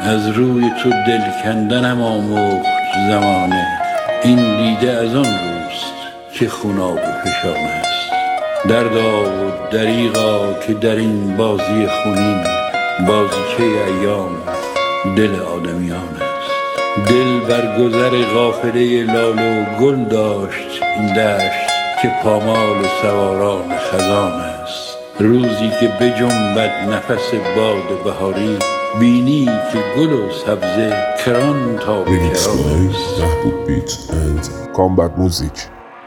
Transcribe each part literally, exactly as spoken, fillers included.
از روی تو دل کندنم آموخت زمانه. این دیده از آن روست که خوناب فشانه است. دردا و دریغا که در این بازی خونین بازیچه ایام دل آدمیان است. دل بر گذر قافله لال و گل داشت این دشت که پامال سواران خزان است. روزی که بجنبد نفس باد بهاری بینی که گل و سبزه کران تا به کران است. محبوب بیت and combat music.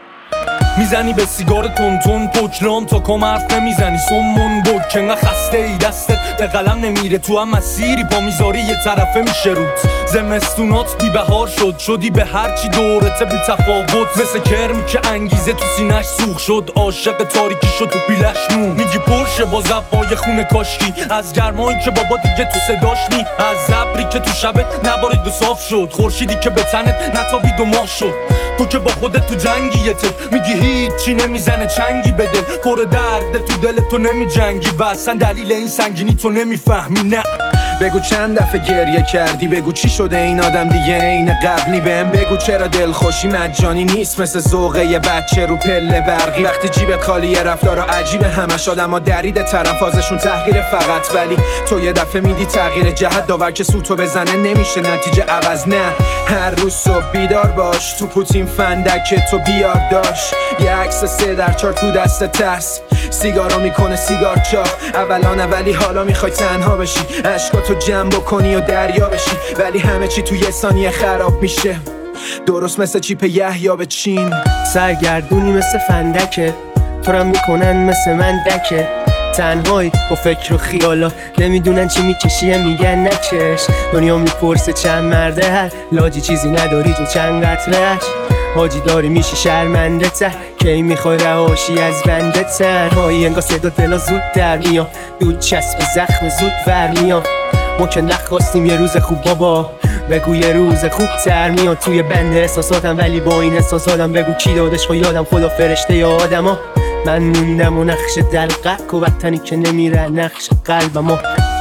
میزنی به سیگار تون پوکرام تا کم حرف نمیزنی سمون بود که انقدر خسته ای دستت به قلم نمیره تو هم مسیری پا میذاری یه طرفه میشه روت. زمستونات بی بهار شد شدی به هرچی دورته بی تفاوت مثل کرمی که انگیزه تو سینش سوخ شد عاشق تاریکی شد تو بیلش نون میگی پرشه با زبای خونه کاشکی از گرمایی که بابا دیگه تو صداش نی از زبری که تو شبت نبارید و صاف شد خورشیدی که به تنت نتابید و ماه شد تو که با خودت تو جنگیته میگی هیچی نمیزنه چنگی به دل پر درد تو دل تو نمی جنگی و اصلا دلیل این سنگینی تو نمیفهمی. نه بگو چند دفعه گریه کردی بگو چی شده این آدم دیگه این قبلی بهم بگو چرا دلخوشی مجانی نیست مثل ذوقه یه بچه رو پله برقی وقتی جیبت خالیه رفتارا عجیبه همش آدم ها درید طرف ازشون تحقیر فقط ولی تو یه دفعه میدی تغییر جهت داور که سوتو بزنه نمیشه نتیجه عوض. نه هر روز صبح بیدار باش تو پوتین فندک تو بیار داشت یه عکس سه در چار تو دست تست سیگارا میکنه سیگار چاق اولان اولی حالا میخوای تنها بشی عشقاتو جمع بکنی و دریا بشی ولی همه چی تو یه ثانیه خراب میشه درست مثل چیپ یحیی به چین. سرگردونی مثل فندکه تو را میکنن مثل من دکه تنهایی با فکر و خیالا نمیدونن چی میکشیه میگن نکش دنیا میپرسه چند مرده هر لاجی چیزی نداری تو چند قطرهش حاجی داری میشی شرمنده تر کی میخوای رهاشی از بنده تنهایی انگار صدا دلا زود در میاد دود چسب زخم زود ور میاد ما که نخواستیم یه روز خوب بابا بگو یه روز خوب تر میاد توی بند احساساتم ولی با این احساساتم بگو کی دادش خو یادم خدا فرشته یا آدم ها من موندم و نقش دلقک و وطنی که نمیره نقش قلبم ها.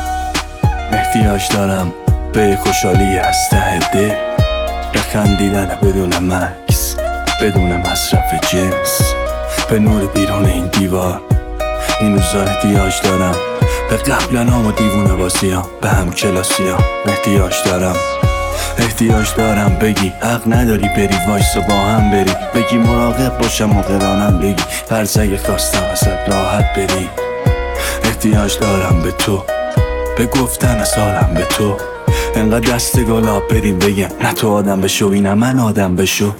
احتیاج دارم به خوشحالی از ته دل خندیدن بدون مکس بدون مصرف جنس به نور بیرون این دیوار این روزا احتیاج دارم به قبلنام و دیوونه بازیام به هم کلاسیام احتیاج دارم احتیاج دارم بگی حق نداری بری وایسا با هم بری بگی مراقب باشم و قرانم بگی فرزگه خواستم ازت راحت بری احتیاج دارم به تو به گفتن از حالم به تو انقدر دست گلاب بریم بگم نه تو آدم بشو اینم من آدم بشو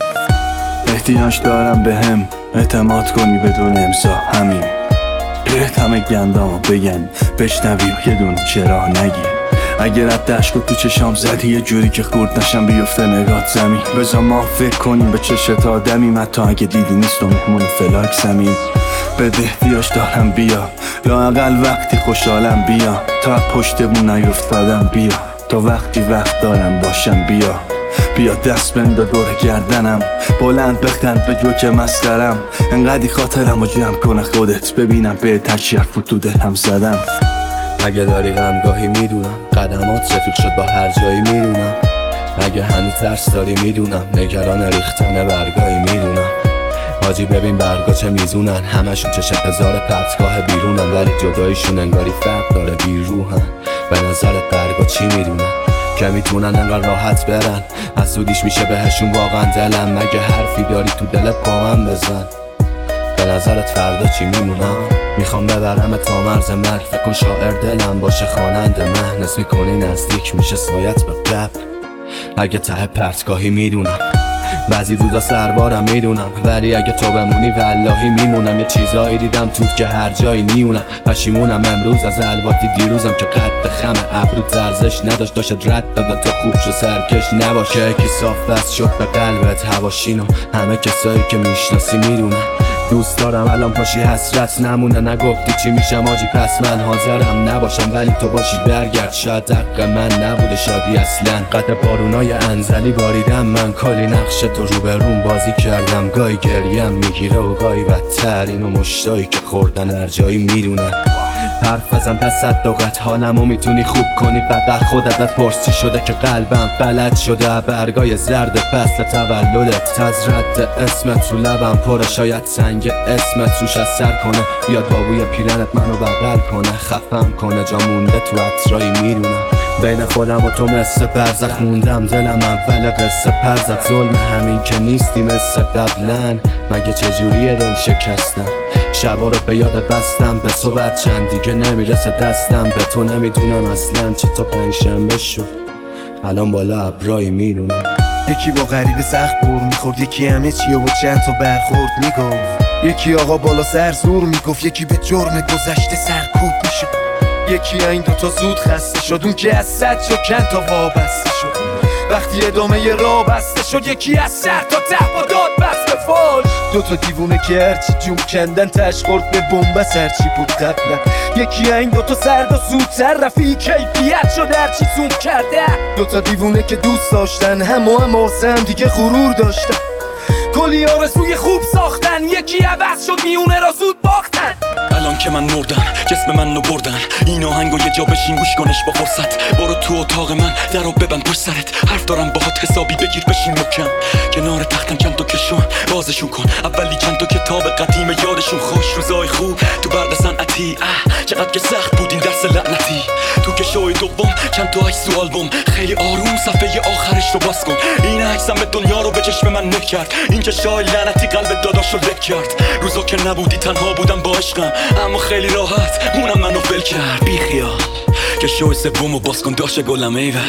احتیاج دارم به هم اعتماد کنی بدون امضا همین بهت همه گندامو بگن بشنوی و یه دونه چرا نگی اگر رد دشت تو چشام زدی یه جوری که خورد نشم بیفته نگات زمین بذار ما فکر کنیم به چشت آدمی حتی اگه دیدی نیست و مهمون فلاک زمین بده احتیاج دارم بیا لااقل وقتی خوشحالم بیا تا پشتمون نیفتادم بیا تا وقتی وقت دارم باشم بیا بیا دست بنده دور گردنم بلند بخند به جو که مسخرم انقدی خاطرم رو جمع کنه خودت ببینم به تچیر تو دلم زدم اگه داری غمگاهی میدونم قدمات رفیق شد با هر جایی میدونم اگه هنوز ترس داری میدونم نگران ریختن برگاهی میدونم حاجی ببین برگا چه میزونن همشون چه هزار پرتگاه بیرونن ولی جدایشون انگاری فرق داره بیروحن به نظرت برگا چی میدونن که میتونن انقدر راحت برن از سودیش میشه بهشون واقعا دلم مگه حرفی داری تو دلت با من بزن به نظرت فردا چی میمونم میخوام ببرم تا مرز مرگ فکر کن شاعر دلم باشه خواننده مهنس میکنی نزدیک میشه سایت به قبل اگه ته پرتگاهی میدونم بعضی روزا سربارم میدونم ولی اگه تو بمونی واللهی میمونم یه چیزایی دیدم توت که هر جایی میونم پشیمونم امروز از الواتی دیروزم که قد خم ابرو ارزش نداشت داشت رد داده تا خوب شو سرکش نباشه کی صاف بس شد به قلبت هواشینو همه کسایی که میشناسی میدونن دوست دارم الان پاشی حسرت نمونه نگفتی چی میشم آجی پس من حاضرم نباشم ولی تو باشی برگرد شاید حق من نبوده شادی اصلا قد بارونای انزلی باریدم من کلی نقش تو رو به روم بازی کردم گاهی گریم میگیره و گاهی بدتر اینو مشتایی که خوردن هر جایی میدونن حرف بزن تصدقت حالمو میتونی خوب کنی فقط خودت پرسی شده که قلبم بلد شده برگای زرد فصل تولدت از رد اسمت تو لبم پره شاید سنگ اسمت روش اثر کنه بیاد بابوی پیرنت منو بغل کنه خفم کنه جا مونده تو عطرایی میدونم بین خودم و تو مثل برزخ موندم دلم اول قصه پرزخ ظلم همین که نیستی مثل قبلن مگه چجوریه دل شکستم شبا رو به یاد بستم به صبح چند دیگه نمیرسه دستم به تو نمیدونم اصلا چی تا پنجشنبه شد الان بالا ابرایی میدونم یکی با غریب سخت بور میخورد یکی همه چیه و چند تا برخورد میگفت یکی آقا بالا سر زور میگفت یکی به جرم گذشته سرکوب میشد یکی این دوتا زود خسته شد اون که از صد شد چند تا وابسته شد وقتی ادامه راه بسته شد یکی از سر تا ته با داد بست به فاش دوتا دیوونه که هرچی جون کندن تش خورد به بومبس هرچی بود قبلا یکی این دوتا سرد و زودتر رفی کیفیت شد هرچی زوم کرده دوتا دیوونه که دوست داشتن هم و هم آسم دیگه غرور داشتن کلی آرزوی خوب ساختن یکی عوض شد میونه را زود باختن الان که من مردم جسم من رو بردن این آهنگو یه جا بشین گوش کنش با فرصت برو تو اتاق من درو ببند پشت سرت حرف دارم باهات حسابی بگیر بشین مکم کنار تختم چند تا کشون بازشون کن اولی چند تا کتاب قدیم یادشون خوش روزای خوب تو برد صنعتی اه چقدر که سخت بود این درس لعنتی تو که شوی دوم چند تا عکس و آلبوم خیلی آروم صفحه آخرش رو باز کن این عکسم به دنیا رو به چشم من نه کرد این که شای لعنتی قلب داداشو لک کرد روزا که نبودی تنها بودم با عشقم اما خیلی راحت اونم منو ول کرد بی خیال که شوی سومو باز کن داشه گلم ایول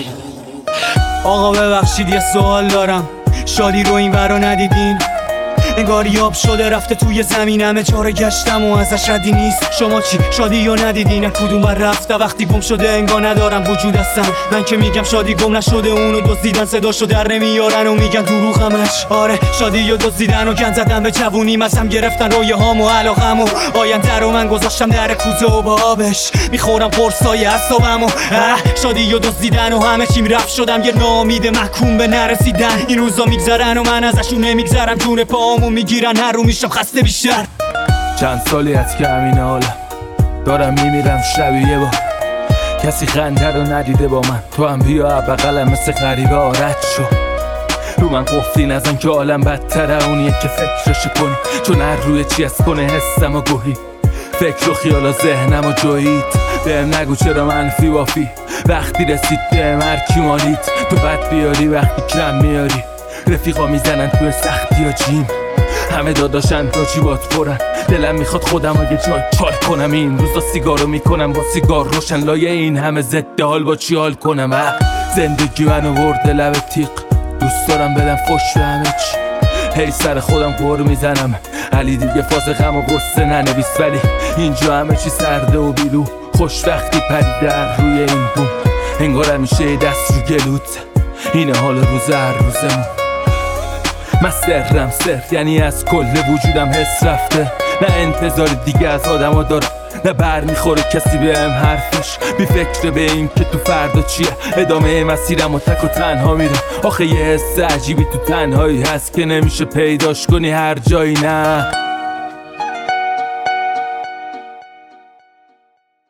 آقا ببخشید یه سوال دارم شادی رو این ورا ندیدین انگار یاب شده رفته توی زمین همه جا رو گشتم و ازش ردی نیست شما چی شادی رو ندیدین کدوم بر رفته وقتی گم شده انگار ندارم وجود هستم من که میگم شادی گم نشده اونو دزدیدن صداشو در نمیارن و میگن دروغ همش آره شادی رو دزدیدن و گند زدن به جوونی مزم گرفتن رویه هام و علاقم و آینده رو من گذاشتم در کوزه و با آبش میخورم قرصای اعصابم و شادی رو دزدیدن و همه چیم رفت شدم یه ناامید محکوم به نرسیدن این روزا میگذرن و من ازشون نمیگذرم جون پام میگیرن هر رو میشم خسته بیشتر چند سالی از که همین حالم دارم میمیرم شبیه با کسی خنده رو ندیده با من تو هم بیا بغلم مثل غریبه آرد شو رو من قفلی نزن که عالم بدتره اونیه که فکرشو کنی چون هر روی چی از کنه حسم و گوهی فکر و خیال و ذهنم و جویید بهم نگو چرا منفی وافی وقتی رسید بهم هرکی مالید تو بد بیاری وقتی کم میاری رفیقا میزنن توی سختی و جیم همه داداشن تا چی بات پرن دلم میخواد خودم رو یه جای چال کنم این روزا سیگارو میکنم با سیگار روشن لایه این همه ضد حال با چی حال کنم اه زندگی منو برده لب تیق دوست دارم بدم فش به همه چی هی سر خودم قور میزنم علی دیگه فاز غم و غصه ننویس ولی اینجا همه چی سرده و بیلو خوش وقتی پریده روی این بوم انگار همیشه دست رو گلوت اینه حال روز هر روزمون من سرم سر یعنی از کل وجودم حس رفته نه انتظار دیگه از آدم ها دارم نه بر میخوره کسی بهم حرفش بی فکر به این که تو فردا چیه ادامه مسیرم و تک و تنها میرم آخه یه حس عجیبی تو تنهایی هست که نمیشه پیداش کنی هر جایی نه